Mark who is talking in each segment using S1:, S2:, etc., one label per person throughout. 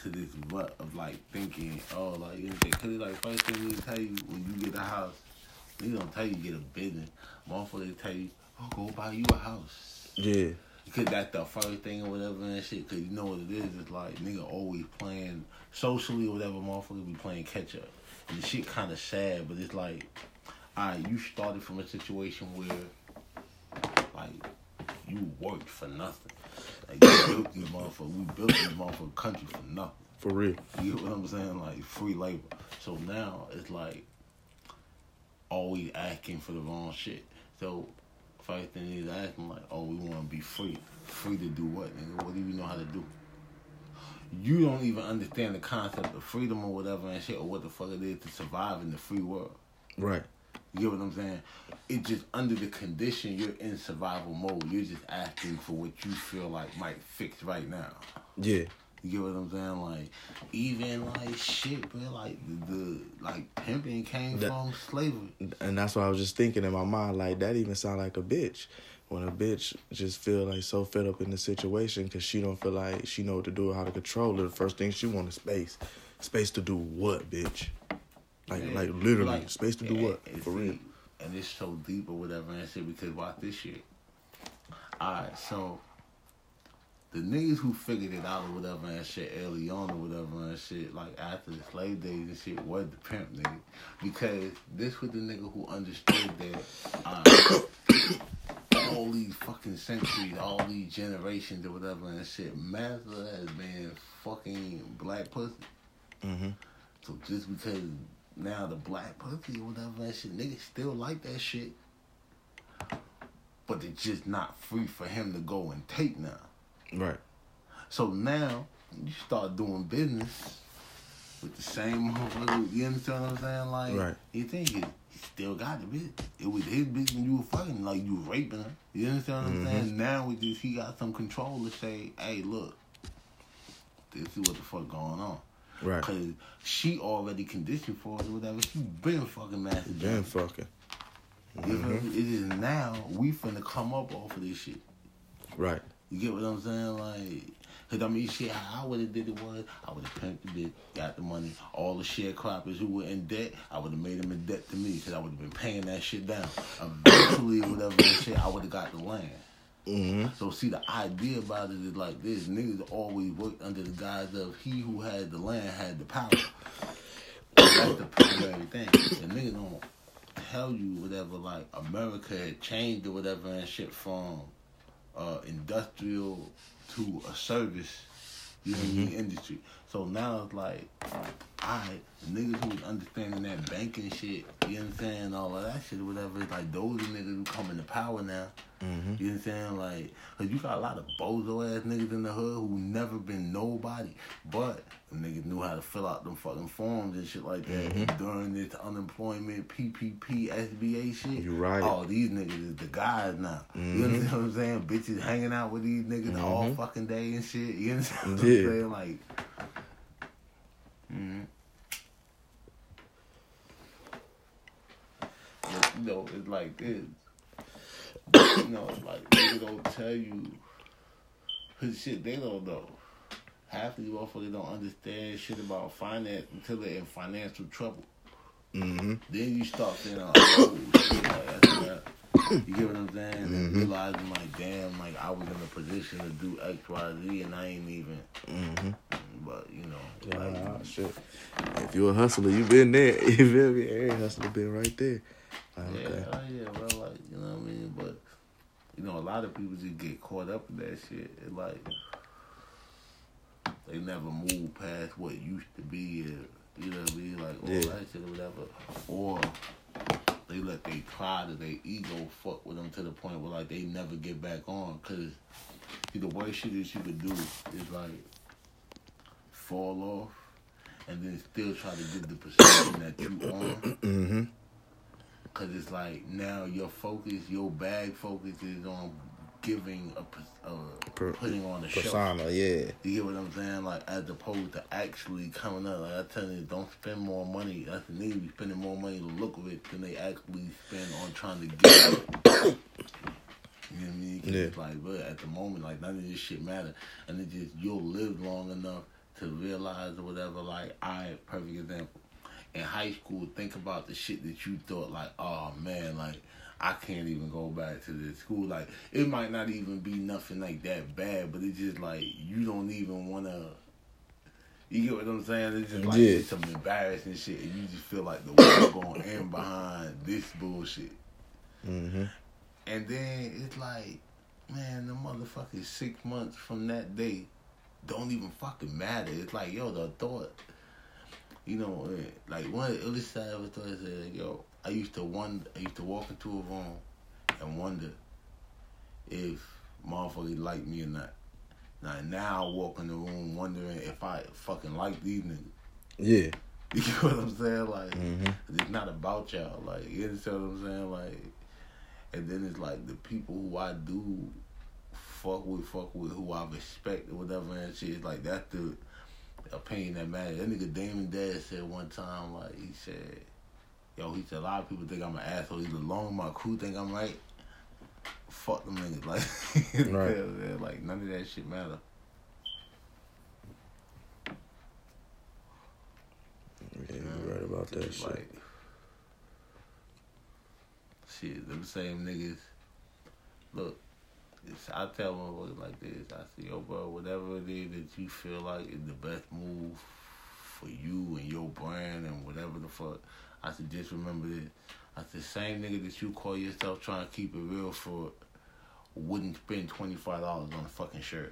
S1: into this rut of like thinking, oh, like, you know, because like first thing they tell you when you get a house, they don't tell you get a business. Motherfuckers tell you, oh, go buy you a house.
S2: Yeah.
S1: Because that's the first thing or whatever and shit. Because you know what it is. It's like nigga always playing socially or whatever. Motherfuckers be playing catch up. And the shit kind of sad, but it's like, alright, you started from a situation where like you worked for nothing. Like you built this motherfucker. We built this motherfucker country for nothing.
S2: For real.
S1: You get what I'm saying? Like free labor. So now it's like always asking for the wrong shit. So first thing is asking like, oh, we want to be free. Free to do what, nigga? What do you know how to do? You don't even understand the concept of freedom or whatever and shit or what the fuck it is to survive in the free world.
S2: Right.
S1: You get what I'm saying? It's just under the condition you're in survival mode. You're just asking for what you feel like might fix right now.
S2: Yeah.
S1: You get what I'm saying? Like, even like shit, bro. Like the like pimping came from slavery.
S2: And that's what I was just thinking in my mind. Like that even sound like a bitch. When a bitch just feel like so fed up in the situation because she don't feel like she know what to do or how to control it. The first thing she want is space. Space to do what, bitch? Like literally, like, space to do what? For real.
S1: And it's so deep or whatever and shit because watch this shit. Alright, so the niggas who figured it out or whatever and shit early on or whatever and shit, like after the slave days and shit, was the pimp nigga. Because this was the nigga who understood that all these fucking centuries, all these generations or whatever and shit, master has been fucking black pussy.
S2: Mm-hmm.
S1: So just because now the black pussy or whatever and shit, niggas still like that shit. But it's just not free for him to go and take now.
S2: Right.
S1: So now you start doing business with the same motherfucker. You understand what I'm saying? Like,
S2: right.
S1: You think he still got the bitch. It was his bitch when you were fucking, like you were raping her. You understand what I'm saying? Now with this, he got some control to say, hey, look, this is what the fuck going on.
S2: Right.
S1: Because she already conditioned for it or whatever. She been fucking Master J.
S2: Been fucking.
S1: You know, it is now we finna come up off of this shit.
S2: Right.
S1: You get what I'm saying? Like, cause I mean, shit, how I would have did it was, I would have pimped the bitch, got the money. All the sharecroppers who were in debt, I would have made them in debt to me, cause I would have been paying that shit down. Eventually, whatever that shit, I would have got the land.
S2: Mm-hmm.
S1: So see, the idea about it is like this: niggas always worked under the guise of he who had the land had the power. That's the primary thing. And niggas don't tell you whatever. Like America had changed or whatever and shit from industrial to a service, you know what I mean, industry. So now it's like, alright, the niggas who was understanding that banking shit, you know what I'm saying, all of that shit or whatever, it's like those are niggas who come into power now.
S2: Mm-hmm.
S1: You know what I'm saying? Like, cause you got a lot of bozo ass niggas in the hood who never been nobody, but the niggas knew how to fill out them fucking forms and shit like that during this unemployment, PPP, SBA shit.
S2: You right.
S1: Oh, these niggas is the guys now. You understand what I'm saying? Bitches hanging out with these niggas all fucking day and shit. You understand what I'm saying? Like, but, you know, it's like this. You know, like, they don't tell you, cause shit, they don't know. Half of these motherfuckers don't understand shit about finance until they're in financial trouble. Then you start saying, oh, shit, like, that's that. You get what I'm saying? And realizing, like, damn, like, I was in a position to do X, Y, Z, and I ain't even. But, you know. Like,
S2: shit. If you a hustler, you been there. You feel me? Every hustler been right there. Okay.
S1: Yeah, bro, like, you know what I mean? But, you know, a lot of people just get caught up in that shit. It, like, they never move past what used to be, you know what I mean? Like, all that shit or whatever. Or they let their pride or their ego fuck with them to the point where, like, they never get back on. Because the worst shit that you could do is, like, fall off and then still try to get the perception that you on. Because it's like now your focus, your bag focus is on giving putting on a
S2: persona,
S1: show.
S2: Yeah.
S1: You get what I'm saying? Like, as opposed to actually coming up. Like, I tell you, don't spend more money. That's the need. Be spending more money to look of it than they actually spend on trying to get it. You know what I mean? Cause it's like, but at the moment, like, none of this shit matter. And it just, you'll live long enough to realize or whatever. Like, perfect example. In high school, think about the shit that you thought, like, oh man, like, I can't even go back to this school. Like, it might not even be nothing like that bad, but it's just like, you don't even want to, you get what I'm saying? It's just like, it's some embarrassing shit, and you just feel like the world going to end behind this bullshit.
S2: Mm-hmm.
S1: And then it's like, man, the motherfucking 6 months from that day don't even fucking matter. It's like, yo, the thought, you know, like one of the illest side of it is that, yo, I used to walk into a room and wonder if motherfuckers like me or not. Now I walk in the room wondering if I fucking like these niggas.
S2: Yeah.
S1: You know what I'm saying? Like, it's not about y'all. Like, you understand what I'm saying? Like, and then it's like the people who I do fuck with, who I respect or whatever and shit. It's like, that's the opinion that matters. That nigga Damon Dad said one time, like, he said, a lot of people think I'm an asshole. He's alone. My crew think I'm right. Fuck them niggas. Like,
S2: right.
S1: Like, none of that shit matter.
S2: Yeah, you're right about that shit.
S1: Like, shit, them same niggas. Look, I tell motherfuckers like this. I say, yo, bro, whatever it is that you feel like is the best move for you and your brand and whatever the fuck, I said, just remember this. I said, same nigga that you call yourself trying to keep it real for wouldn't spend $25 on a fucking shirt.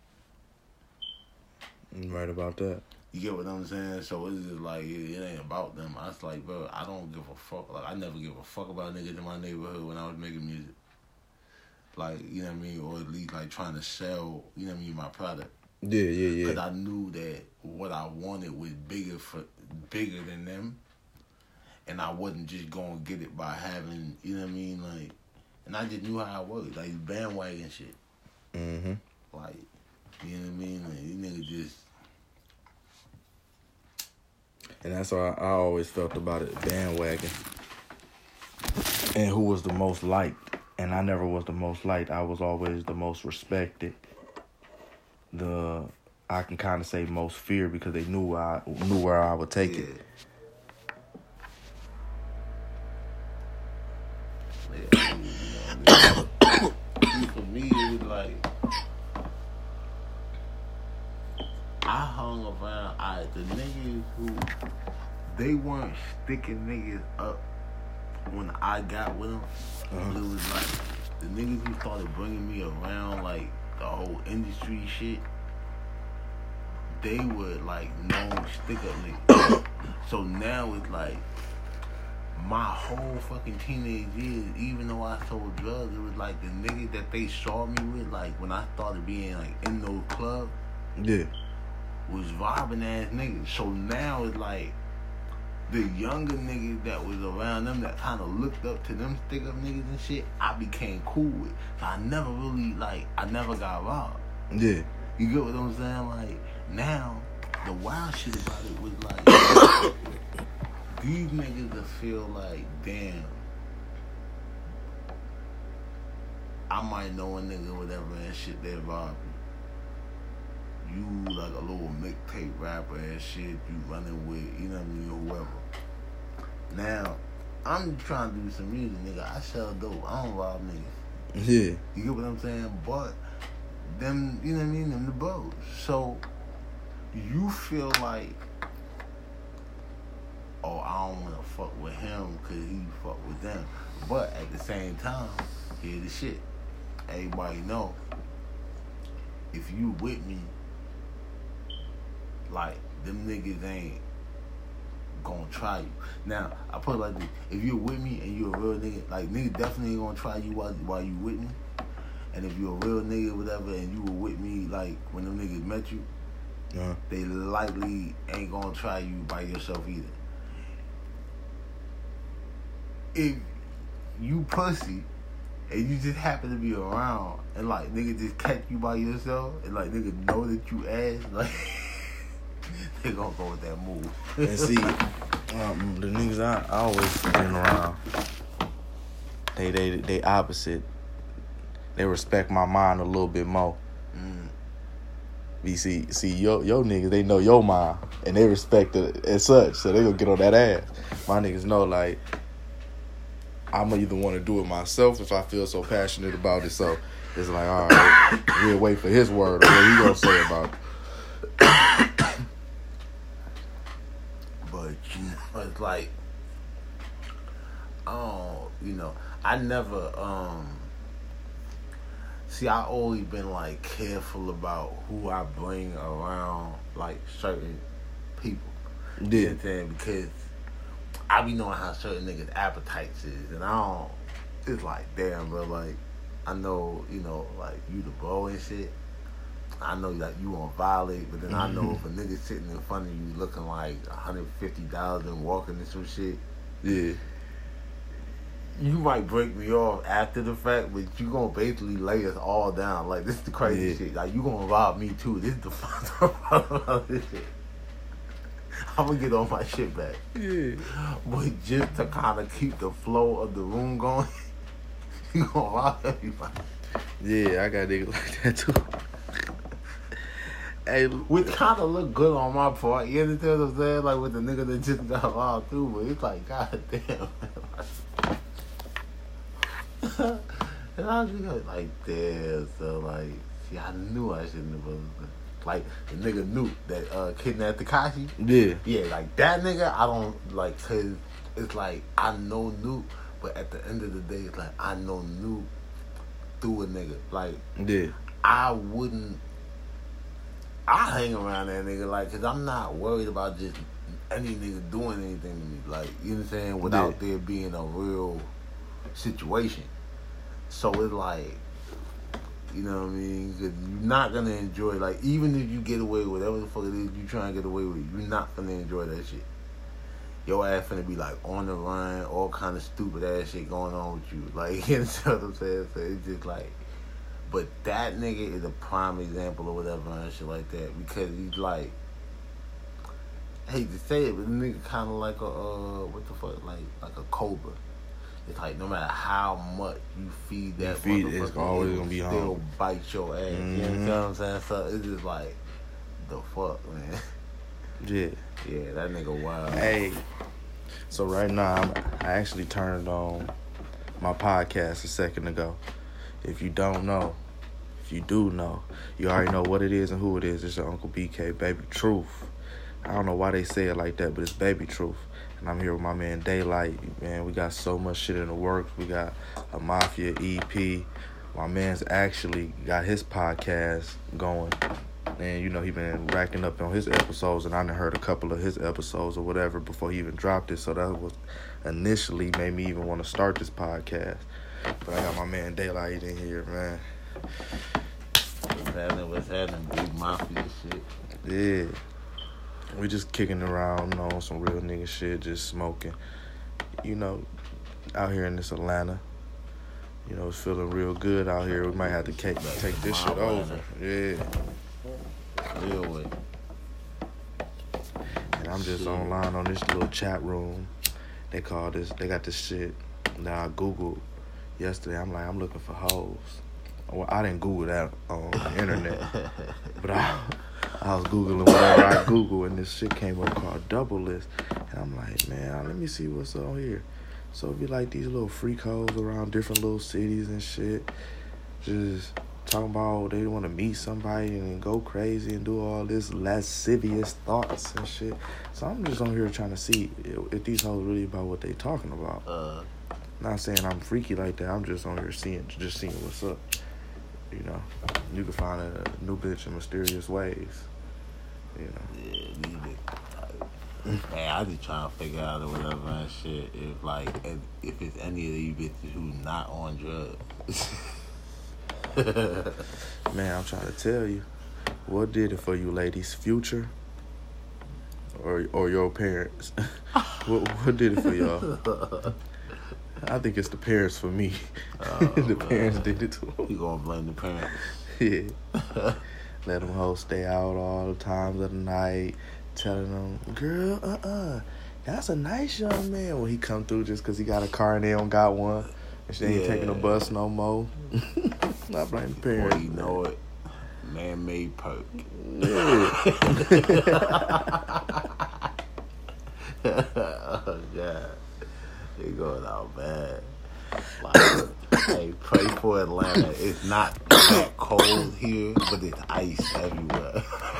S2: You're right about that.
S1: You get what I'm saying? So it's just like, it ain't about them. I was like, bro, I don't give a fuck. Like, I never give a fuck about niggas in my neighborhood when I was making music. Like, you know what I mean? Or at least, like, trying to sell, you know what I mean, my product.
S2: Yeah.
S1: Because I knew that what I wanted was bigger than them. And I wasn't just going to get it by having, you know what I mean? Like, and I just knew how it worked. Like, bandwagon shit.
S2: Mm-hmm.
S1: Like, you know what I mean? Like, these niggas just...
S2: And that's how I always felt about it, bandwagon. And who was the most liked. And I never was the most liked. I was always the most respected. I can kind of say most feared because they knew where I would take it.
S1: For me, it was like, I hung around the niggas who, they weren't sticking niggas up when I got with them. It was like the niggas who started bringing me around, like the whole industry shit, they were like known stick up niggas. So now it's like, my whole fucking teenage years, even though I sold drugs, it was like the niggas that they saw me with, like when I started being like in those clubs, was vibing ass niggas. So now it's like the younger niggas that was around them that kind of looked up to them stick up niggas and shit, I became cool with. So I never really, like, I never got robbed.
S2: Yeah.
S1: You get what I'm saying? Like, now, the wild shit about it was like, these niggas that feel like, damn, I might know a nigga or whatever and shit that robbed you. You like a little mixtape rapper and shit you running with, you know what I mean, or whoever. Now, I'm trying to do some music, nigga. I sell dope. I don't rob niggas.
S2: Yeah.
S1: You get what I'm saying? But them, you know what I mean, them the bros. So you feel like, oh, I don't want to fuck with him because he fuck with them. But at the same time, here's the shit. Everybody know, if you with me, like, them niggas ain't gonna try you. Now, I put it like this. If you're with me and you're a real nigga, like, niggas definitely ain't gonna try you while you with me. And if you're a real nigga or whatever and you were with me, like, when them niggas met you, they likely ain't gonna try you by yourself either. If you pussy and you just happen to be around and, like, niggas just catch you by yourself and, like, niggas know that you ass, like, they gonna go with that move.
S2: And see, the niggas I always been around, they opposite. They respect my mind a little bit more. See, your niggas, they know your mom, and they respect it as such, so they gonna get on that ass. My niggas know, like, I'm gonna either want to do it myself if I feel so passionate about it, so it's like, all right, we'll wait for his word or what he gonna say about it.
S1: But, it's like, I never, see, I always been, like, careful about who I bring around, like, certain people.
S2: Yeah.
S1: You know what I'm saying? Because I be knowing how certain niggas' appetites is, and it's like, damn, bro, like, I know, like, you the bro and shit. I know, like, you won't violate, but then I know if a nigga sitting in front of you looking like $150 and walking and some shit,
S2: Yeah.
S1: you might break me off after the fact, but you gonna basically lay us all down. Like, this is the crazy shit. Like, you gonna rob me too. This is the fucked up about this shit. I'm gonna get all my shit back.
S2: Yeah.
S1: But just to kind of keep the flow of the room going, you gonna rob everybody.
S2: Yeah, I got niggas like that too. Hey,
S1: which kind of look good on my part. You understand what I'm saying? Like, with the nigga that just got robbed too, but it's like, god damn. And I was just like, damn, so like, see, I knew I shouldn't have. Like, the nigga knew that kidnapped Tekashi.
S2: Yeah.
S1: Yeah, like, that nigga, I don't, like, cause it's like, I know Nuke, but at the end of the day, it's like, I know Nuke through a nigga. Like,
S2: Yeah.
S1: I hang around that nigga, like, cause I'm not worried about just any nigga doing anything to me. Like, you know what I'm saying? Without there being a real situation. So it's like, you know what I mean? Cause you're not gonna enjoy, like, even if you get away with whatever the fuck it is you trying to get away with, you're not gonna enjoy that shit. Your ass finna be like on the run, all kind of stupid ass shit going on with you. Like, you know what I'm saying? So it's just like, but that nigga is a prime example or whatever and shit like that, because he's like, I hate to say it, but the nigga kind of like a what the fuck, like a cobra. It's like, no matter how much you feed that motherfucker,
S2: it's always gonna be
S1: still
S2: hungry.
S1: bite your ass.
S2: Mm-hmm.
S1: You know what I'm saying? So it's just like, the fuck, man.
S2: Yeah.
S1: Yeah, that nigga wild.
S2: Hey, so right now I actually turned on my podcast a second ago. If you don't know, if you do know, you already know what it is and who it is. It's your Uncle BK, Baby Truth. I don't know why they say it like that, but it's Baby Truth. And I'm here with my man Daylight. Man, we got so much shit in the works. We got a Mafia EP. My man's actually got his podcast going. And, he been racking up on his episodes, and I done heard a couple of his episodes or whatever before he even dropped it. So that was initially made me even want to start this podcast. But I got my man Daylight in here, man.
S1: What's happening, big Mafia shit?
S2: Yeah. We just kicking around, on some real nigga shit, just smoking. Out here in this Atlanta. It's feeling real good out here. We might have to take this shit over. Yeah.
S1: Real way.
S2: And I'm just online on this little chat room. They got this shit that I Googled yesterday. I'm looking for hoes. Well, I didn't Google that on the internet. But I was Googling whatever I Googled, and this shit came up called Double List. And I'm like, man, let me see what's on here. So it'd be like these little freak hoes around different little cities and shit. Just talking about they want to meet somebody and go crazy and do all this lascivious thoughts and shit. So I'm just on here trying to see if these hoes really about what they talking about. Not saying I'm freaky like that. I'm just on here seeing what's up. You can find a new bitch in mysterious ways.
S1: Yeah, these bitches. Man, I just trying to figure out or whatever and shit. If it's any of these bitches who not on drugs.
S2: Man, I'm trying to tell you, what did it for you, ladies? Future, or your parents? what did it for y'all? I think it's the parents for me. The parents did it to them.
S1: You gonna blame the parents?
S2: Yeah. Let them hoes stay out all the times of the night, telling them, girl, that's a nice young man. When he come through just because he got a car and they don't got one, and she ain't taking a bus no more. Not blame the parents.
S1: Boy, you know it. Man-made perk.
S2: Yeah.
S1: Oh, God. They going out bad. Like, hey, pray for Atlanta. It's not that cold here, but it's ice everywhere.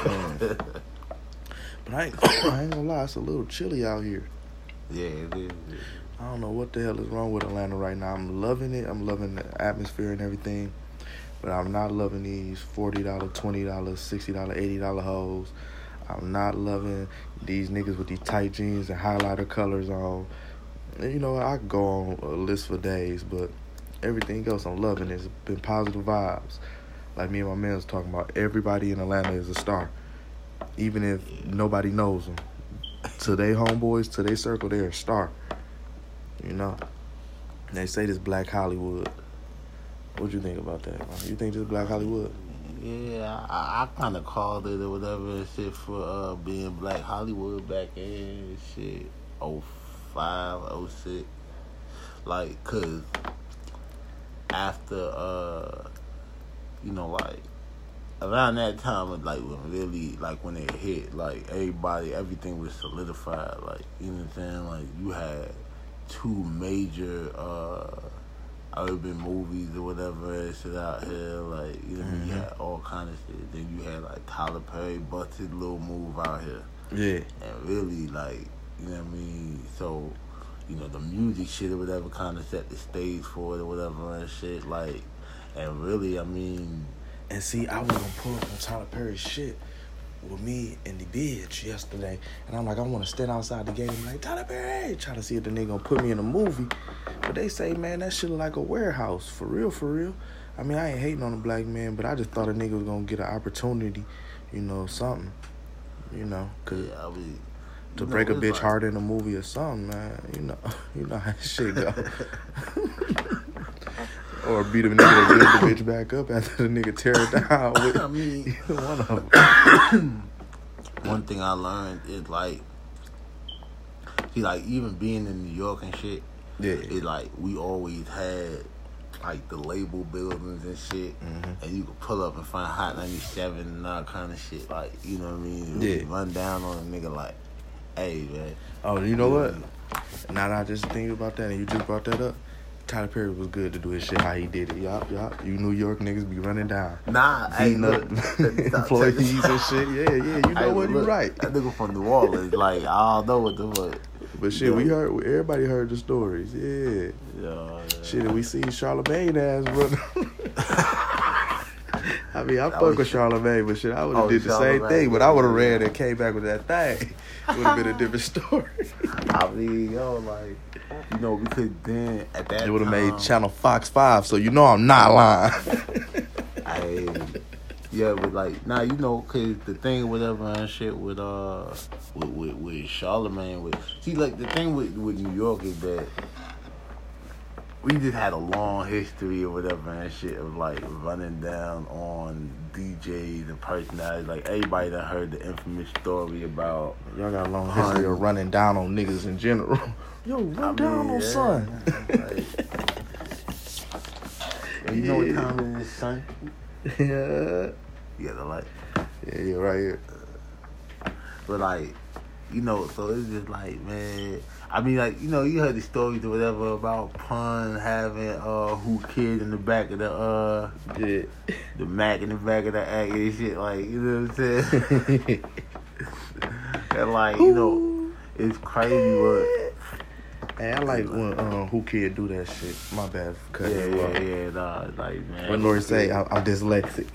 S2: But I ain't gonna lie, it's a little chilly out here.
S1: Yeah, it is.
S2: I don't know what the hell is wrong with Atlanta right now. I'm loving it. I'm loving the atmosphere and everything. But I'm not loving these $40, $20, $60, $80 hoes. I'm not loving these niggas with these tight jeans and highlighter colors on. And you know, I could go on a list for days, but everything else I'm loving. It's been positive vibes. Like me and my man was talking about, everybody in Atlanta is a star. Even if nobody knows them. To their homeboys, to their circle, they're a star. You know? And they say this Black Hollywood. What you think about that? You think this Black Hollywood?
S1: Yeah, I kind of called it or whatever and shit for being Black Hollywood back in shit 05, 06. Like, cause after you know, like around that time, like when really, like when it hit, like everything was solidified. Like, you know what I'm saying? Like you had two major urban movies or whatever and shit out here. Like, you know what I mean? You had all kind of shit. Then you had like Tyler Perry busted little move out here.
S2: Yeah.
S1: And really, like, you know what I mean? So, you know, the music shit or whatever kind of set the stage for it or whatever and shit. Like, and really, I mean.
S2: And see, I was gonna pull up on Tyler Perry's shit with me and the bitch yesterday. And I'm like, I want to stand outside the game and be like, Tyler Perry, try to see if the nigga gonna put me in a movie. But they say, man, that shit look like a warehouse. For real, for real. I mean, I ain't hating on a black man, but I just thought a nigga was gonna get an opportunity, you know, something. You know, cause
S1: yeah, I mean,
S2: to break a bitch like heart in a movie or something, man. You know how that shit go. Or beat a nigga that build the bitch back up after the nigga tear it down.
S1: I mean,
S2: one of them.
S1: One thing I learned is like, see, like even being in New York and shit,
S2: yeah,
S1: it like we always had like the label buildings and shit, and you could pull up and find Hot 97 and all kind of shit. Like, you know what I mean?
S2: Yeah.
S1: Run down on a nigga like, hey, man.
S2: Oh, you know what? Now that I just think about that and you just brought that up, Tyler Perry was good to do his shit how he did it. Yup. You New York niggas be running down.
S1: Nah,
S2: beating up employees and shit. Yeah. You know what? You right.
S1: That nigga from New Orleans, like, I don't know what the fuck.
S2: But shit, everybody heard the stories. Yeah. Shit, we see Charlamagne ass brother. I mean, I fuck with Charlamagne, but shit, I would have did the same thing, but I would have ran and came back with that thing. Would have been a different story.
S1: I mean, like, you know, because then at that time,
S2: it would have made Channel Fox 5, so you know I'm not lying.
S1: Yeah, but like, nah, you know, cause the thing, whatever and shit with Charlamagne, see, like the thing with New York is that we just had a long history or whatever and shit of like running down on DJs and personalities. Like everybody done heard the infamous story about
S2: y'all got a long history of running down on niggas in general. Yo, run down on son.
S1: Like, you know what time it is, son?
S2: Yeah.
S1: You got the light.
S2: Yeah, you're right here.
S1: But like, you know, so it's just like, man. I mean, like, you know, you heard the stories or whatever about Pun having Who Kid in the back of the the Mac in the back of the act and shit, like, you know what I'm saying? And like, you know, it's crazy what.
S2: Hey, I like when Who Kid do that shit. My bad for cutting you off.
S1: Yeah, nah, like, man.
S2: When Lori say I'm dyslexic.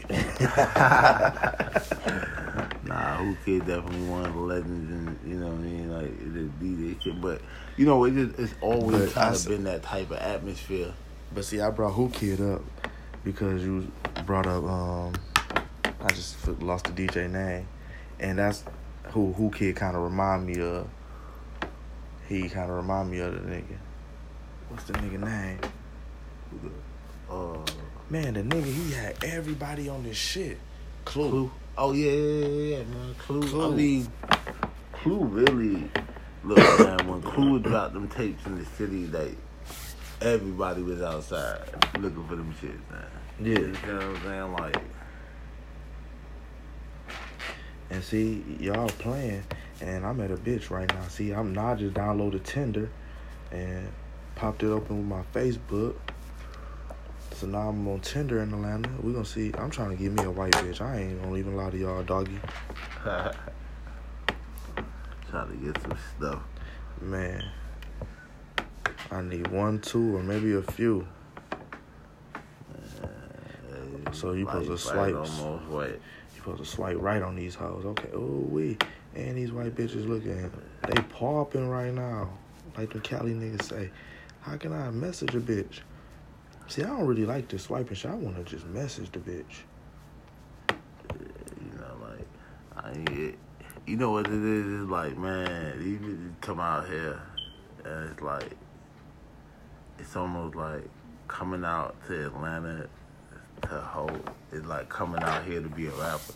S1: Nah, Who Kid definitely one of the legends, and you know what I mean, like it just be this shit. But you know, it's always kind of been that type of atmosphere.
S2: But see, I brought Who Kid up because you brought up I just lost the DJ name, and that's who Kid kind of remind me of. He kind of remind me of the nigga. What's the nigga name? Man, the nigga, he had everybody on this shit. Clue.
S1: Oh, yeah, man. Clue. I mean, Clue really, look, man, when Clue dropped them tapes in the city, like, everybody was outside looking for them shits, man.
S2: Yeah.
S1: You know what I'm saying? Like,
S2: And see, y'all playing, and I'm at a bitch right now. See, I just downloaded Tinder and popped it open with my Facebook. So now I'm on Tinder in Atlanta. We gonna see. I'm trying to get me a white bitch. I ain't gonna even lie to y'all, doggy.
S1: Trying to get some stuff.
S2: Man, I need 1, 2, or maybe a few. So you supposed to swipe.
S1: Almost white.
S2: You supposed to swipe right on these hoes. Okay. Oh we and these white bitches looking. They popping right now, like the Cali niggas say. How can I message a bitch? See, I don't really like this swiping shit. I want to just message the bitch.
S1: You know, like you know what it is? It's like, man, these bitches come out here, and it's like, it's almost like coming out to Atlanta to hoe. It's like coming out here to be a rapper.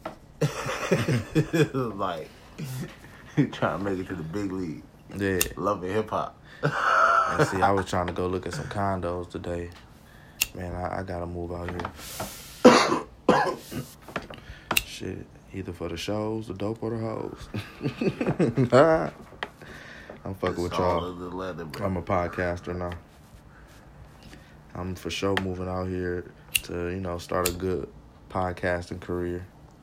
S1: It's like trying to make it to the big league.
S2: Yeah.
S1: Loving hip hop.
S2: And see, I was trying to go look at some condos today. Man, I gotta move out here. Shit, either for the shows, the dope, or the hoes. I'm fucking with y'all. I'm a podcaster now. I'm for sure moving out here to, start a good podcasting career.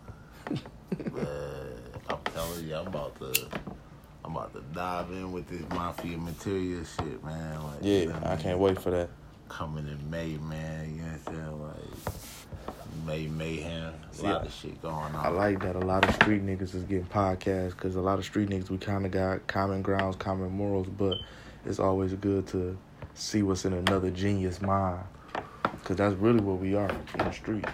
S1: I'm telling you, I'm about to dive in with this Mafia Material shit, man. Like,
S2: yeah,
S1: you know
S2: I can't wait for that.
S1: Coming in May, man. You know what I'm saying? Like, Mayhem. A lot of shit going on.
S2: I like that a lot of street niggas is getting podcasts, because a lot of street niggas, we kind of got common grounds, common morals, but it's always good to see what's in another genius mind, because that's really what we are in the street.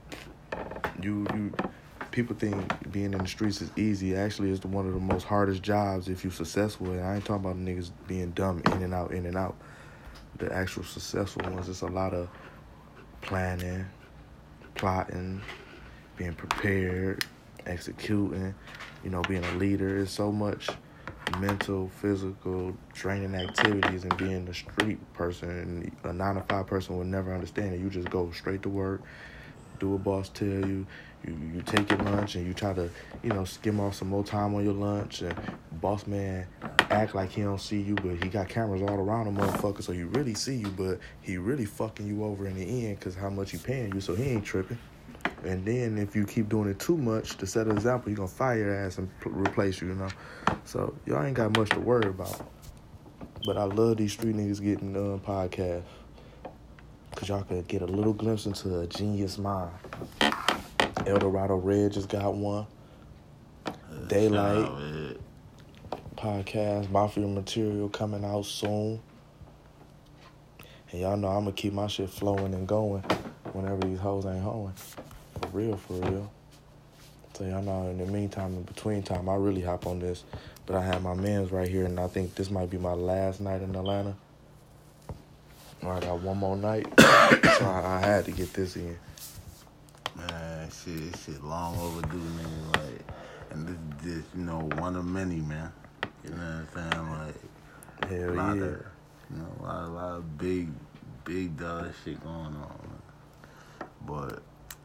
S2: People think being in the streets is easy. Actually, it's one of the most hardest jobs if you're successful. And I ain't talking about niggas being dumb in and out. The actual successful ones, it's a lot of planning, plotting, being prepared, executing, being a leader. It's so much mental, physical, draining activities, and being a street person. A 9-to-5 person would never understand it. You just go straight to work, do what boss tell you. You take your lunch and you try to, skim off some more time on your lunch, and boss man act like he don't see you, but he got cameras all around him, motherfucker, so he really see you, but he really fucking you over in the end because how much he paying you, so he ain't tripping. And then if you keep doing it too much, to set an example, he gonna fire your ass and replace you, So y'all ain't got much to worry about. But I love these street niggas getting podcasts, because y'all could get a little glimpse into a genius mind. El Dorado Red just got one. Daylight podcast, Mafia Material coming out soon. And y'all know I'm going to keep my shit flowing and going whenever these hoes ain't hoeing. For real. So y'all know in the meantime, in between time, I really hop on this. But I have my mans right here, and I think this might be my last night in Atlanta. I got one more night, so I had to get this in.
S1: Man, this shit long overdue, nigga. Like, and this is just, one of many, man. You know what I'm saying? Like,
S2: hell
S1: yeah. A lot of big dollar shit going on, man. But,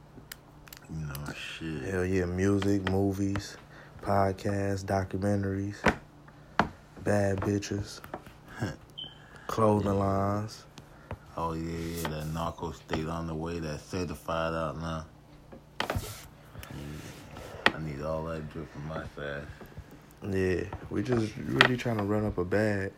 S1: shit.
S2: Hell yeah, music, movies, podcasts, documentaries, bad bitches, clothing lines.
S1: Oh, yeah, that Narco State on the way, that's certified out now. Yeah, I need all that drip from my side.
S2: Yeah, we just really trying to run up a bag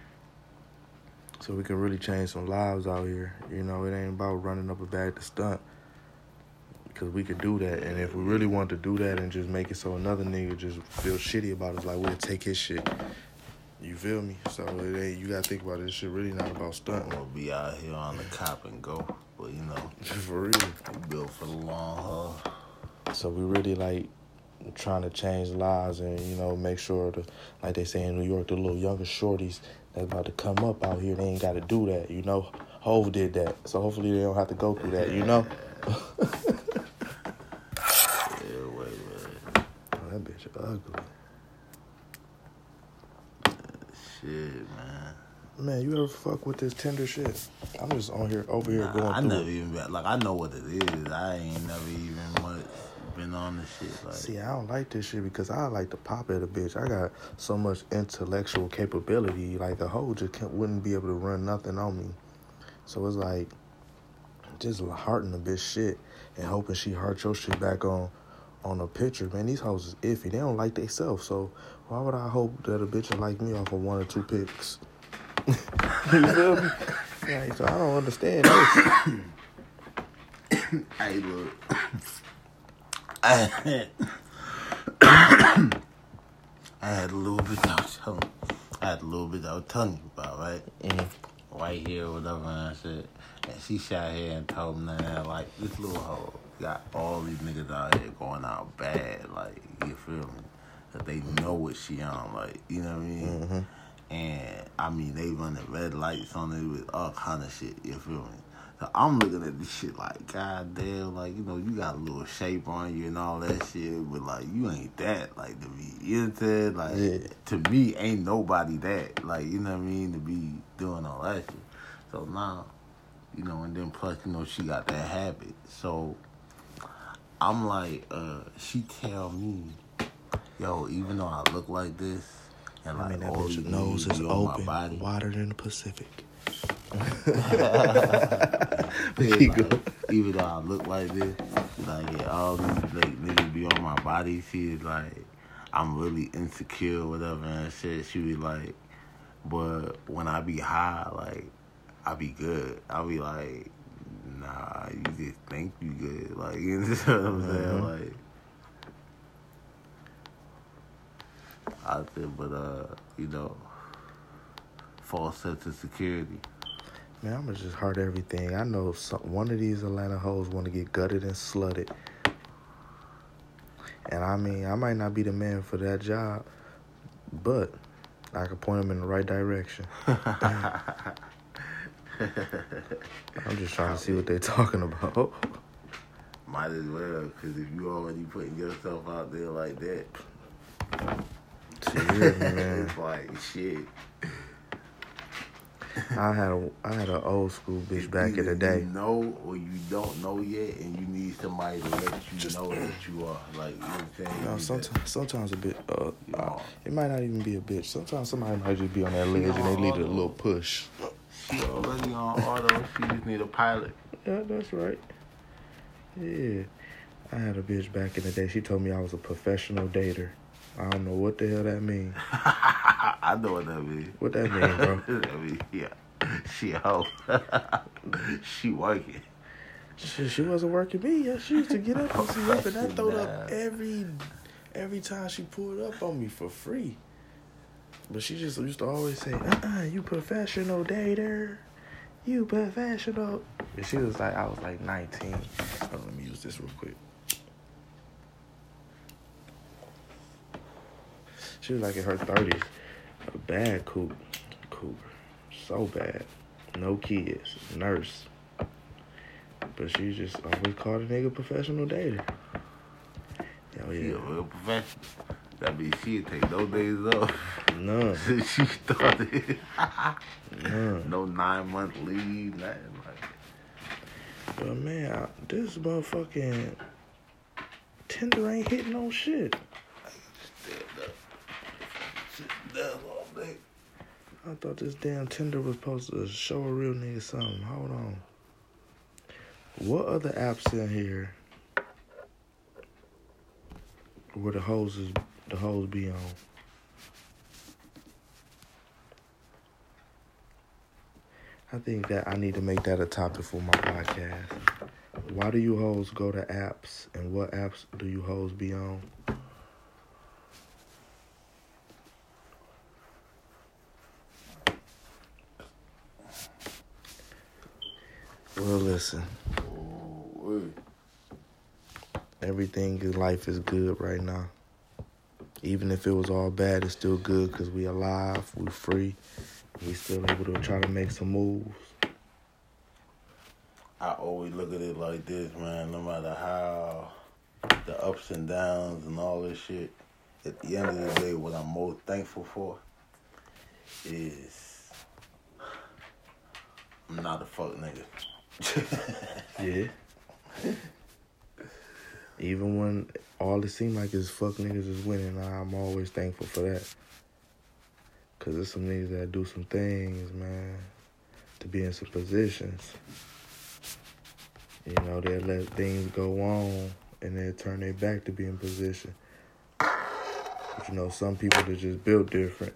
S2: so we can really change some lives out here. It ain't about running up a bag to stunt, because we could do that. And if we really want to do that and just make it so another nigga just feel shitty about it, like we'll take his shit. You feel me? So it ain't, you gotta think about it. This shit really not about stunting.
S1: We'll be out here on the cop and go, but
S2: for real,
S1: we built for the long haul.
S2: So we really trying to change lives and make sure to, like they say in New York, the little younger shorties that's about to come up out here, they ain't got to do that. Hov did that, so hopefully they don't have to go through that.
S1: Yeah, wait.
S2: Oh, that bitch ugly.
S1: Shit, man.
S2: Man, you ever fuck with this Tinder shit? I'm just over here going through
S1: I never even, I know what it is. I ain't never even popping on the shit. Like,
S2: see, I don't like this shit because I like to pop at a bitch. I got so much intellectual capability. Like, a hoe just wouldn't be able to run nothing on me. So it's like, just hearting a bitch shit and hoping she heart your shit back on a picture. Man, these hoes is iffy. They don't like themselves. So why would I hope that a bitch will like me off of 1 or 2 pics? You feel me? Like, so I don't understand this.
S1: Hey, look. I had a little bit I was telling you about, right?
S2: Mm-hmm.
S1: Right here or whatever, and I said, and she sat here and told me that, like, this little hoe got all these niggas out here going out bad, like, you feel me? That they know what she on, like, you know what I mean?
S2: Mm-hmm.
S1: And, I mean, they running red lights on it with all kind of shit, you feel me? So I'm looking at this shit like, God damn, like, you know, you got a little shape on you and all that shit, but, like, you ain't that, like, to be, you know what I'm saying? Like,
S2: Yeah.
S1: to me, ain't nobody that, like, you know what I mean, to be doing all that shit. So now, you know, and then plus, you know, she got that habit. So I'm like, she tell me, yo, even though I look like this, and like,
S2: I mean, that
S1: all
S2: bitch's
S1: these
S2: nose is
S1: on
S2: open,
S1: my body,
S2: wider than the Pacific.
S1: Even though I look like this, like, yeah, all these like, niggas be on my body, she is like, I'm really insecure, whatever, and shit. She be like, but when I be high, like, I be good. I be like, nah, you just think you good, like, you know what I'm saying, like. I said, but you know, false sense of security.
S2: Man, I'ma just heart everything. I know one of these Atlanta hoes want to get gutted and slutted. And I mean, I might not be the man for that job, but I can point them in the right direction. I'm just trying to see what they're talking about.
S1: Might as well, because if you already putting yourself out there like that,
S2: man.
S1: It's like, shit.
S2: I had an old school bitch back in the day.
S1: You know or you don't know yet, and you need somebody to let you know that you are. Like, you know what I'm saying?
S2: No, sometimes a bit. It might not even be a bitch. Sometimes somebody might just be on that ledge and they need a little push.
S1: She already on auto. She just need a pilot.
S2: Yeah, that's right. Yeah, I had a bitch back in the day. She told me I was a professional dater. I don't know what the hell that means.
S1: I know what that means.
S2: What that mean, bro?
S1: I mean, yeah. She a hoe. She working.
S2: She wasn't working me. Yeah, she used to get up and see up, and I throwed up every time she pulled up on me for free. But she just used to always say, you professional dater. You professional. And she was like, I was like 19. Let me use this real quick. She was like in her 30s. A bad cougar. So bad. No kids. Nurse. But she just always called a nigga professional dater. Hell yeah.
S1: She a real professional. That means she'd take no days off.
S2: None.
S1: Since she started.
S2: None.
S1: No 9-month leave, nothing like that.
S2: But man, this motherfucking Tinder ain't hitting on shit. I thought this damn Tinder was supposed to show a real nigga something. Hold on. What other apps in here where the hoes be on? I think that I need to make that a topic for my podcast. Why do you hoes go to apps, and what apps do you hoes be on? Well, listen. Everything in life is good right now. Even if it was all bad, it's still good because we alive, we free, we still able to try to make some moves.
S1: I always look at it like this, man. No matter how the ups and downs and all this shit, at the end of the day, what I'm most thankful for is I'm not a fuck nigga.
S2: Yeah. Even when all it seems like is fuck niggas is winning, I'm always thankful for that. Because there's some niggas that do some things, man, to be in some positions. You know, they'll let things go on and they'll turn their back to be in position. But you know, some people are just built different.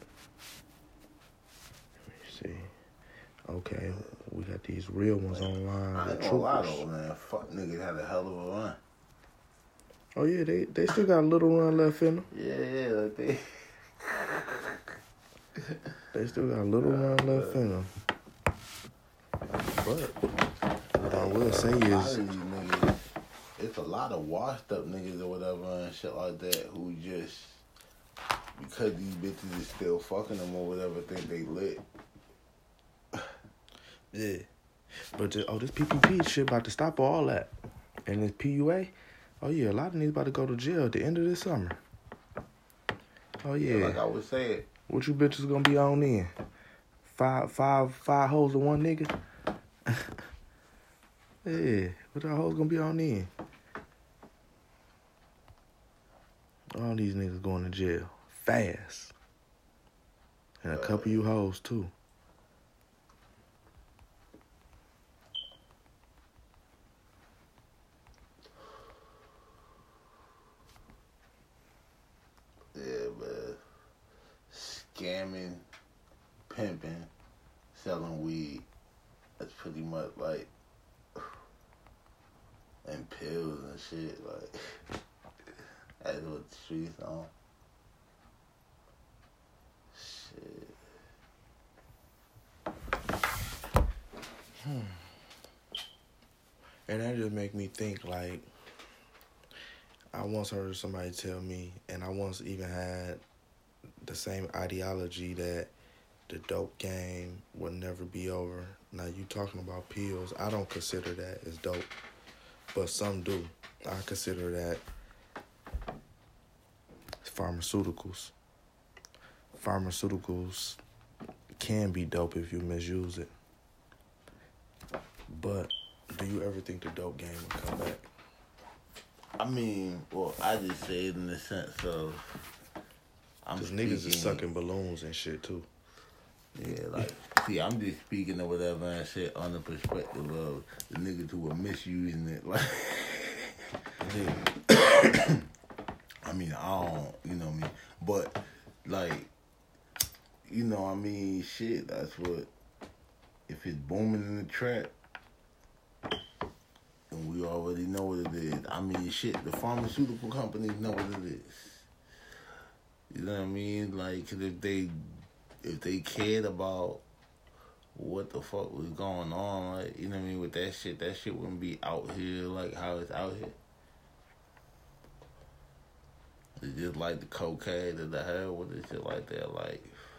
S2: Let me see. Okay, we got these real ones online.
S1: I ain't gonna lie though, man. Fuck niggas had a hell of a run.
S2: Oh yeah, they still got a little run left in them.
S1: Yeah, like they...
S2: They still got a little run left in them. But what I will say is,
S1: niggas, it's a lot of washed up niggas or whatever and shit like that who just, because these bitches is still fucking them or whatever, think they lit.
S2: Yeah. But this PPP shit about to stop all that. And this PUA, oh yeah, a lot of niggas about to go to jail at the end of this summer. Oh yeah.
S1: Like I was saying.
S2: What you bitches gonna be on in? Five hoes to one nigga? Yeah, what y'all hoes gonna be on in? All these niggas going to jail. Fast. And a couple of you hoes too.
S1: Yeah, man. Scamming, pimping, selling weed. That's pretty much like, and pills and shit. Like, that's what the streets on. Shit.
S2: And that just make me think, like, I once heard somebody tell me, and I once even had the same ideology that the dope game will never be over. Now, you talking about pills. I don't consider that as dope, but some do. I consider that pharmaceuticals. Pharmaceuticals can be dope if you misuse it. But do you ever think the dope game will come back?
S1: I mean, well, I just say it in the sense of,
S2: Because niggas is sucking balloons and shit, too.
S1: Yeah, like, see, I'm just speaking or whatever and shit on the perspective of the niggas who are misusing it. Like, yeah. I mean, I don't, you know what I mean? But, like, you know what I mean? Shit, that's what, if it's booming in the trap, then we already know what it is. I mean, shit, the pharmaceutical companies know what it is. You know what I mean? Like, 'cause if they cared about what the fuck was going on, like, you know what I mean, with that shit wouldn't be out here like how it's out here. It's just like the cocaine and the heroin and shit like that. Like,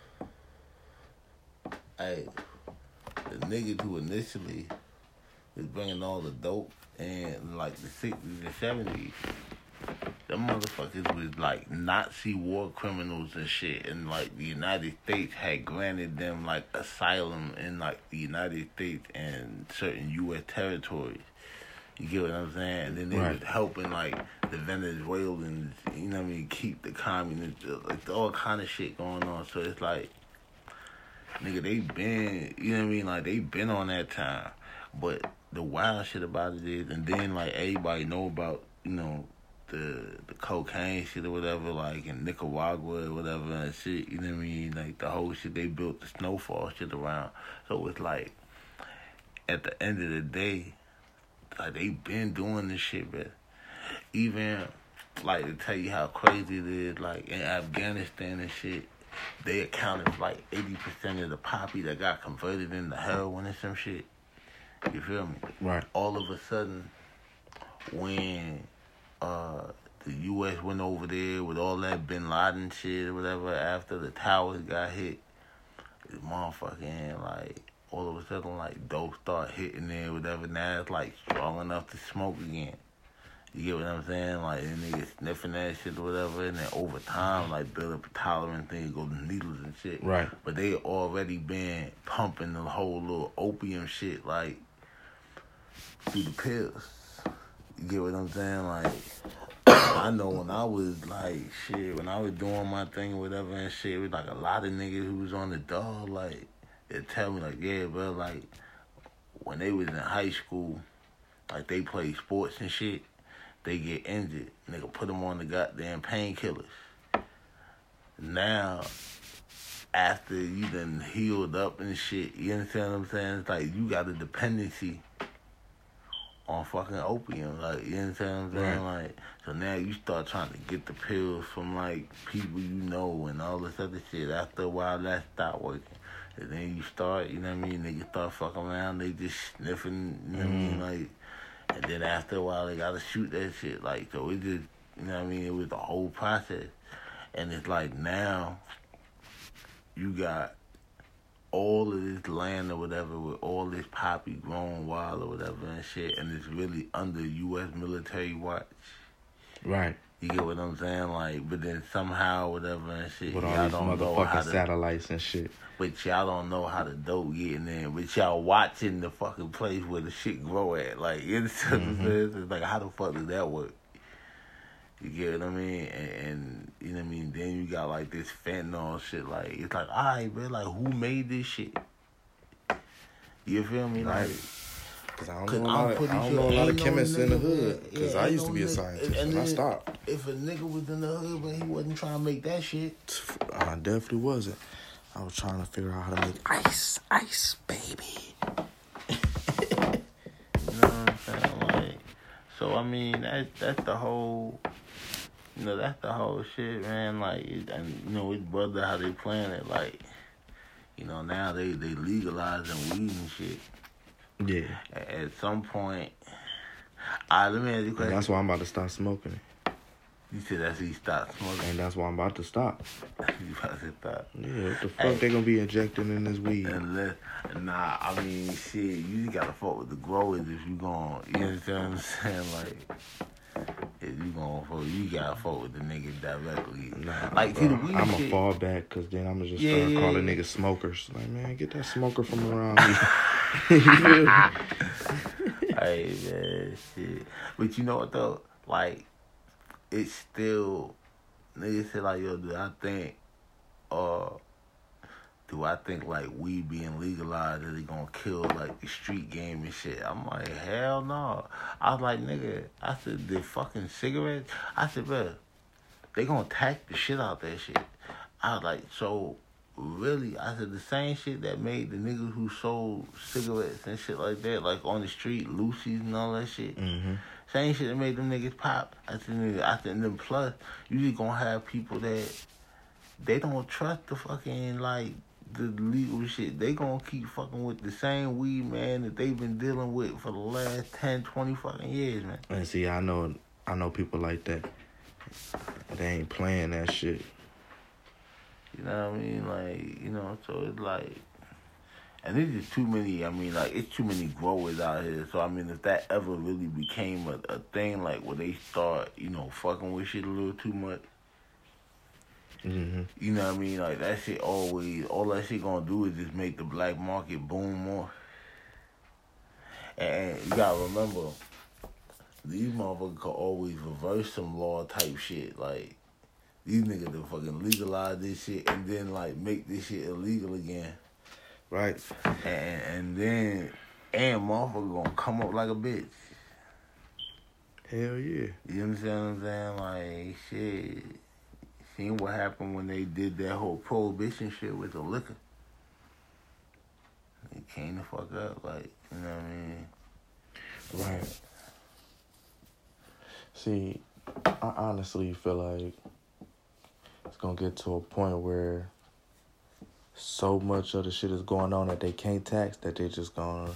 S1: hey, the niggas who initially was bringing all the dope and like the 60s and 70s, them motherfuckers was like Nazi war criminals and shit, and like the United States had granted them like asylum in like the United States and certain U.S. territories. You get what I'm saying? And then they was helping like the Venezuelans, you know what I mean, keep the communists, like all kind of shit going on. So it's like, nigga, they been, you know what I mean, like they been on that time. But the wild shit about it is, and then like everybody know about, you know, the cocaine shit or whatever, like in Nicaragua or whatever and shit, you know what I mean? Like the whole shit they built the snowfall shit around. So it's like, at the end of the day, like they been doing this shit, but even like to tell you how crazy it is, like in Afghanistan and shit, they accounted for like 80% of the poppy that got converted into heroin and some shit. You feel me?
S2: Right.
S1: All of a sudden, when the U.S. went over there with all that Bin Laden shit or whatever after the towers got hit, this motherfucking, like, all of a sudden, like, dope start hitting there, whatever. Now it's, like, strong enough to smoke again. You get what I'm saying? Like, and niggas sniffing that shit or whatever, and then over time, like, build up a tolerance thing, go to needles and shit.
S2: Right.
S1: But they already been pumping the whole little opium shit, like, through the pills. You get what I'm saying? Like, I know when I was like, shit, when I was doing my thing or whatever and shit, it was like a lot of niggas who was on the dog, like, they tell me, like, yeah, bro, like, when they was in high school, like, they played sports and shit, they get injured. Nigga put them on the goddamn painkillers. Now, after you done healed up and shit, you understand what I'm saying? It's like, you got a dependency on fucking opium, like, you understand what I'm saying?
S2: Right.
S1: Like, so now you start trying to get the pills from, like, people you know and all this other shit. After a while, that stop working. And then you start, you know what I mean? Niggas start fucking around, they just sniffing, you know what I mean? Like, and then after a while, they gotta shoot that shit. Like, so it just, you know what I mean? It was the whole process. And it's like now, you got all of this land or whatever with all this poppy growing wild or whatever and shit, and it's really under U.S. military watch.
S2: Right.
S1: You get what I'm saying? Like, but then somehow, whatever and shit,
S2: With
S1: y'all
S2: all these
S1: don't know how
S2: motherfucking
S1: to,
S2: satellites and shit.
S1: but y'all don't know how the dope getting in. But y'all watching the fucking place where the shit grow at. Like, you understand what I'm saying? It's like, how the fuck does that work? You get what I mean? And you know what I mean? Then you got like this fentanyl shit. Like, it's like, all right, bro, like, who made this shit? You feel me?
S2: Right.
S1: Like,
S2: Cause I don't know a lot of chemists in the hood. Cause I used to be a scientist and I stopped.
S1: If a nigga was in the hood, but he wasn't trying to make that shit.
S2: I definitely wasn't. I was trying to figure out how to make ice, baby.
S1: You know what I'm saying? Like, so I mean, that's the whole, you know, that's the whole shit, man. Like, and you know, his brother, how they playing it, like, you know, now they legalizing weed and shit.
S2: Yeah.
S1: At some point, let me ask you a question.
S2: And that's why I'm about to stop smoking it.
S1: You said that's he stopped smoking.
S2: And that's why I'm about to stop.
S1: You about to stop.
S2: Yeah, what the fuck they gonna be injecting in this weed?
S1: Nah, I mean, shit, you just gotta fuck with the growers if you gon', you understand what I'm saying? Like, if you gon' fuck, you gotta fuck with the niggas directly.
S2: Nah,
S1: like, see, the weed
S2: I'ma
S1: shit,
S2: fall back, cause then I'ma just start calling niggas smokers. Like, man, get that smoker from around me. You feel me?
S1: Hey, man, shit. But you know what, though? Like, it's still, niggas say, like, yo, do I think, like, weed being legalized, is it gonna kill, like, the street game and shit? I'm like, hell no. I was like, nigga, I said, the fucking cigarettes? I said, bro, they gonna tax the shit out that shit. I was like, so, really? I said, the same shit that made the niggas who sold cigarettes and shit like that, like, on the street, Lucy's and all that shit.
S2: Mm-hmm.
S1: Same shit that made them niggas pop. I said, and then plus, you just gonna have people that, they don't trust the fucking, like, the legal shit. They gonna keep fucking with the same weed, man, that they've been dealing with for the last 10, 20 fucking years, man.
S2: And see, I know people like that. They ain't playing that shit.
S1: You know what I mean? Like, you know, so it's like, and there's just too many, I mean, like, it's too many growers out here. So, I mean, if that ever really became a thing, like, where they start, you know, fucking with shit a little too much,
S2: Mm-hmm.
S1: you know what I mean? Like, that shit always, all that shit gonna do is just make the black market boom more. And you gotta remember, these motherfuckers can always reverse some law type shit. Like, these niggas that fucking legalize this shit and then, like, make this shit illegal again.
S2: Right.
S1: And then, motherfucker gonna come up like a bitch.
S2: Hell yeah.
S1: You understand what I'm saying? Like, shit. Seen what happened when they did that whole prohibition shit with the liquor. They came the fuck up, like, you know what I mean?
S2: Right. See, I honestly feel like it's gonna get to a point where so much of the shit is going on that they can't tax that they just gonna...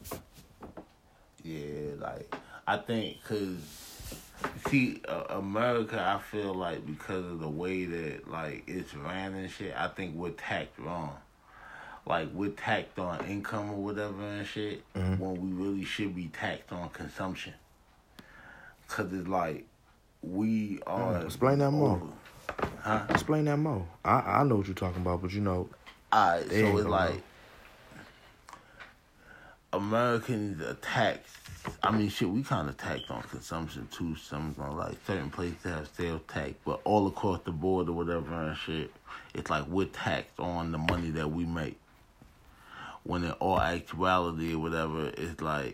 S1: Yeah, like, I think, cause, see, America, I feel like because of the way that, like, it's ran and shit, I think we're taxed wrong. Like, we're taxed on income or whatever and shit, when we really should be taxed on consumption. Cause it's like, we are...
S2: Explain that more.
S1: Huh?
S2: Explain that more. I know what you're talking about, but you know...
S1: Alright, so it's like... Americans are taxed. I mean, shit, we kind of taxed on consumption too. Some like certain places have sales tax, but all across the board or whatever and shit, it's like we're taxed on the money that we make. When in all actuality or whatever, it's like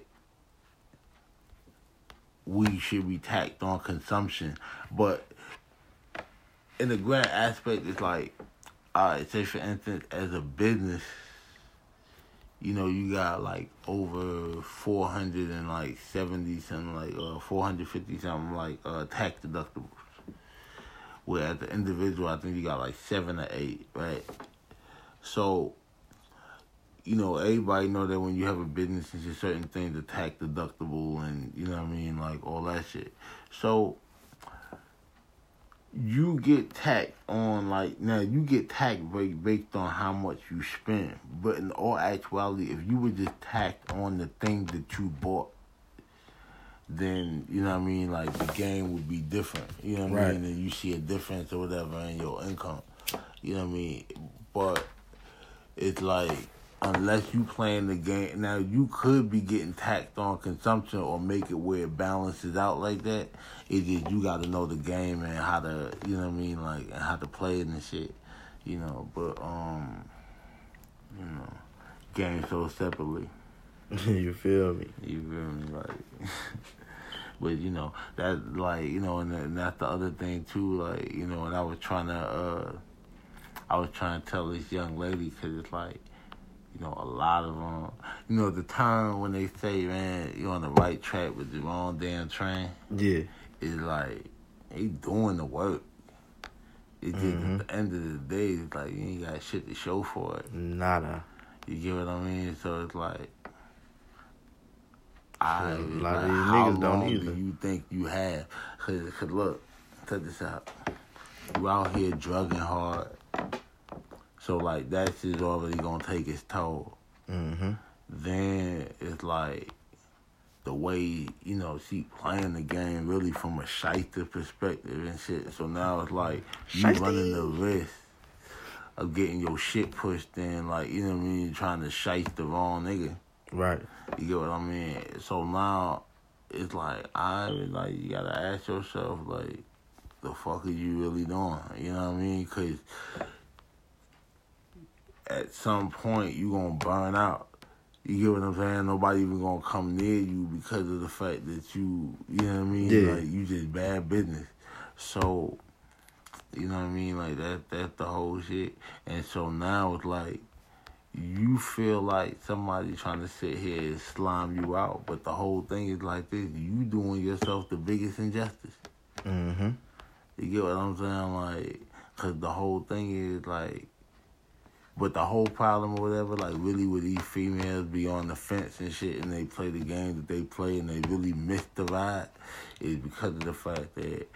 S1: we should be taxed on consumption. But in the grand aspect, it's like, alright, say for instance, as a business, you know, you got like over 470 something, like 450 something, like tax deductibles. Where at the individual, I think you got like 7 or 8, right? So, you know, everybody know that when you have a business, it's just certain things are tax deductible and, you know what I mean, like all that shit. So, you get taxed on, like, now you get taxed based on how much you spend. But in all actuality, if you were just taxed on the thing that you bought, then, you know what I mean, like, the game would be different. You know what I mean? And you see a difference or whatever in your income. You know what I mean? But it's like, unless you playing the game, now you could be getting taxed on consumption or make it where it balances out like that. It's just you got to know the game and how to, you know what I mean, like, and how to play it and shit, you know. But you know, game sold separately.
S2: You feel me?
S1: You feel me, like. But you know that, like, you know, and that's the other thing too, like, you know, and I was trying to tell this young lady, because it's like, you know, a lot of them, you know, the time when they say, man, you're on the right track with the wrong damn train.
S2: Yeah.
S1: It's like, they doing the work. It's just at the end of the day, it's like, you ain't got shit to show for it.
S2: Nada.
S1: You get what I mean? So it's like,
S2: a lot of these niggas don't either.
S1: Do you think you have? Cause look, check this out. You out here drugging hard. So, like, that shit's already gonna take its toll.
S2: Mm-hmm.
S1: Then it's like the way, you know, she playing the game really from a shyster perspective and shit. So now it's like you running the risk of getting your shit pushed in, like, you know what I mean, trying to shite the wrong nigga.
S2: Right.
S1: You get what I mean? So now it's like, you gotta ask yourself, like, the fuck are you really doing? You know what I mean? Because at some point you gonna burn out. You get what I'm saying? Nobody even gonna come near you because of the fact that you know what I mean?
S2: Yeah.
S1: Like, you just bad business. So, you know what I mean? Like, that's the whole shit. And so now it's like, you feel like somebody trying to sit here and slime you out, but the whole thing is like this: you doing yourself the biggest injustice.
S2: Mm-hmm.
S1: You get what I'm saying? Like, cause the whole thing is like, but the whole problem or whatever, like, really with these females be on the fence and shit, and they play the game that they play, and they really miss the ride, is because of the fact that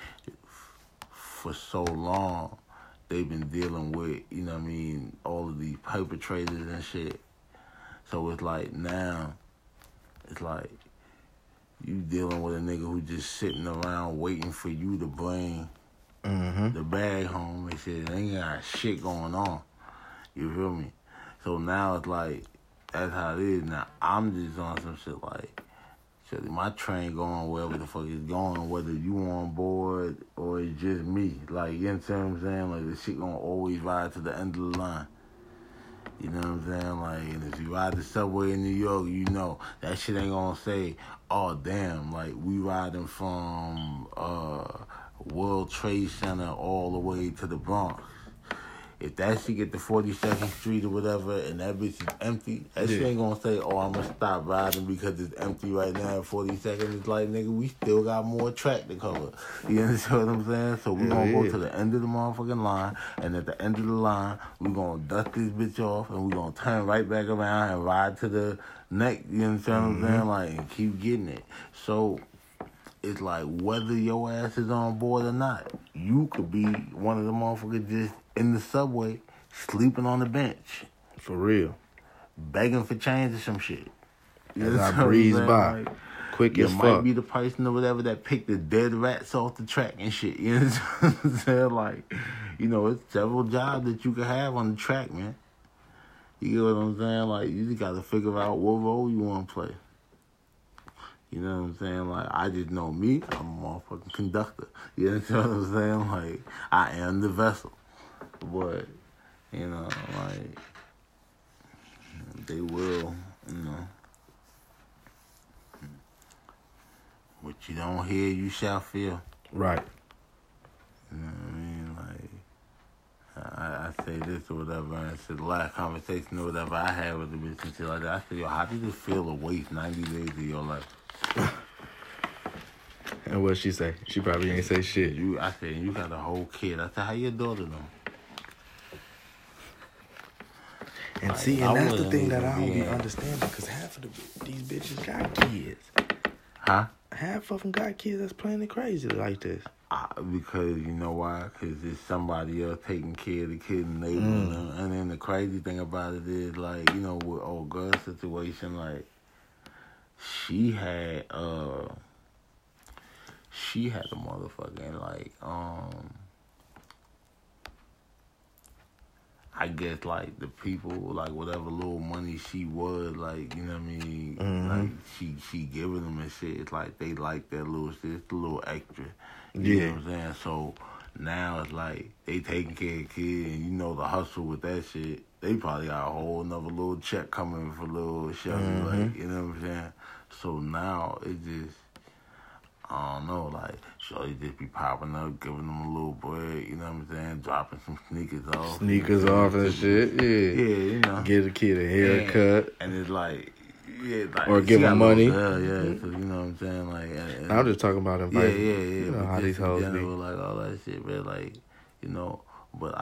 S1: for so long they've been dealing with, you know what I mean, all of these perpetrators and shit. So it's like now, it's like you dealing with a nigga who just sitting around waiting for you to bring the bag home and shit. They ain't got shit going on. You feel me? So now it's like, that's how it is. Now I'm just on some shit like, shit, my train going wherever the fuck it's going, whether you on board or it's just me. Like, you understand what I'm saying? Like, the shit gonna always ride to the end of the line. You know what I'm saying? Like, and if you ride the subway in New York, you know that shit ain't gonna say, oh damn, like, we riding from World Trade Center all the way to the Bronx. If that shit get to 42nd Street or whatever and that bitch is empty, that shit ain't gonna say, oh, I'm gonna stop riding because it's empty right now at 42nd. It's like, nigga, we still got more track to cover. You understand what I'm saying? So we gonna go to the end of the motherfucking line, and at the end of the line, we gonna dust this bitch off, and we gonna turn right back around and ride to the next, you understand what I'm saying? Like, and keep getting it. So it's like, whether your ass is on board or not, you could be one of the motherfuckers just in the subway, sleeping on the bench.
S2: For real.
S1: Begging for change or some shit.
S2: As I breeze by. Like, quick as fuck. You
S1: might be the person or whatever that picked the dead rats off the track and shit. You know what I'm saying? Like, you know, it's several jobs that you can have on the track, man. You get what I'm saying? Like, you just got to figure out what role you want to play. You know what I'm saying? Like, I just know me, I'm a motherfucking conductor. You know what I'm saying? Like, I am the vessel. But, you know, like, they will, you know. What you don't hear, you shall feel.
S2: Right.
S1: You know what I mean? Like, I say this or whatever, and it's the last conversation or whatever I had with the bitch and shit like that. I said, yo, how did it feel to waste 90 days of your life?
S2: And what she say? She probably ain't say shit.
S1: I said, you got a whole kid. I said, how your daughter know?
S2: And
S1: like,
S2: see, and that's the thing that I don't be understanding, because half of these bitches got kids.
S1: Huh?
S2: Half of them got kids that's playing it crazy like this.
S1: Because, you know why? Because it's somebody else taking care of the kid and labeling them. And then the crazy thing about it is, like, you know, with old girl's situation, like, she had a motherfucking, like, I guess, like, the people, like, whatever little money she was, like, you know what I mean? Like, she giving them and shit. It's like they like that little shit. It's a little extra. You know what I'm saying? So now it's like they taking care of kids, and you know the hustle with that shit. They probably got a whole another little check coming for little Shelby, like, you know what I'm saying? So now it just, I don't know, like, Shorty just be popping up, giving them a little bread, you know what I'm saying? Dropping some sneakers off.
S2: Sneakers off and shit, yeah.
S1: Yeah, you know.
S2: Give a kid a haircut.
S1: And it's like, yeah, like,
S2: or give them money.
S1: Girl, yeah, so you know what I'm saying? Like, and
S2: I'm just talking about inviting.
S1: Yeah.
S2: You know how these hoes be.
S1: Like, all that shit, man. Like, you know, but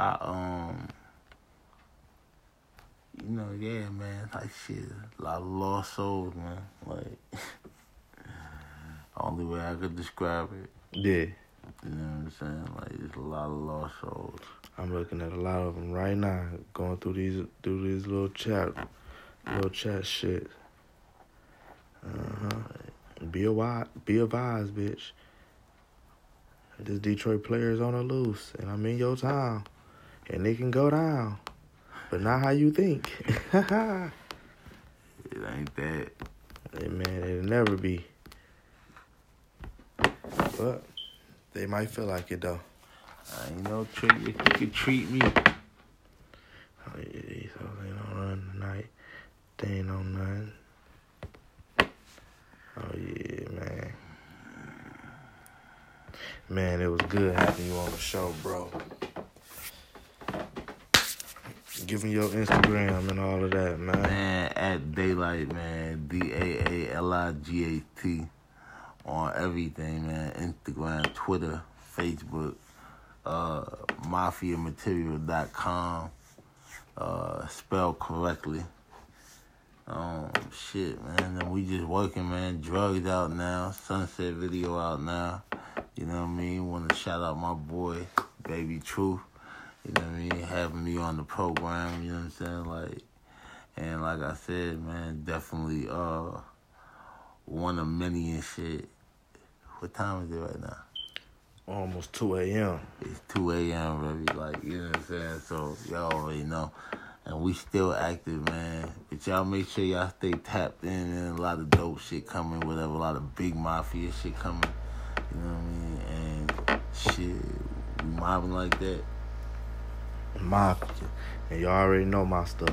S1: you know, yeah, man, like, shit, a lot of lost souls, man. Like, only way I could describe it.
S2: Yeah.
S1: You know what I'm saying? Like, there's a lot of lost souls.
S2: I'm looking at a lot of them right now, going through these little chat shit. Be advised, bitch. This Detroit player is on the loose, and I'm in your town, and it can go down, but not how you think.
S1: It ain't that.
S2: Hey, man, it'll never be. But they might feel like it though.
S1: I ain't no trick if you could treat me.
S2: Oh yeah, these hoes ain't on run tonight. They ain't on nothing. Oh yeah, man. Man, it was good having you on the show, bro. Give me your Instagram and all of that, man.
S1: Man, at Daylight, man. DAALIGHT on everything, man. Instagram, Twitter, Facebook, MafiaMaterial.com, spelled correctly. Shit, man. And we just working, man. Drugs out now. Sunset video out now. You know what I mean? Want to shout out my boy, Baby Truth. You know what I mean? Having me on the program, you know what I'm saying? Like, and like I said, man, definitely one of many and shit. What time is it right now?
S2: Almost 2 a.m.
S1: It's 2 a.m., baby. Like, you know what I'm saying? So, y'all already know. And we still active, man. But y'all make sure y'all stay tapped in, and a lot of dope shit coming, whatever. A lot of big mafia shit coming. You know what I mean? And shit, we mobbing like that.
S2: Mafia. And y'all already know my stuff.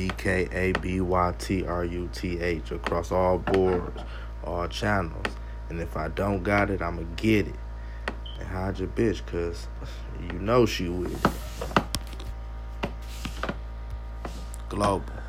S2: BKABYTRUTH across all boards, all channels. And if I don't got it, I'ma get it. And hide your bitch, cause you know she with it. Global.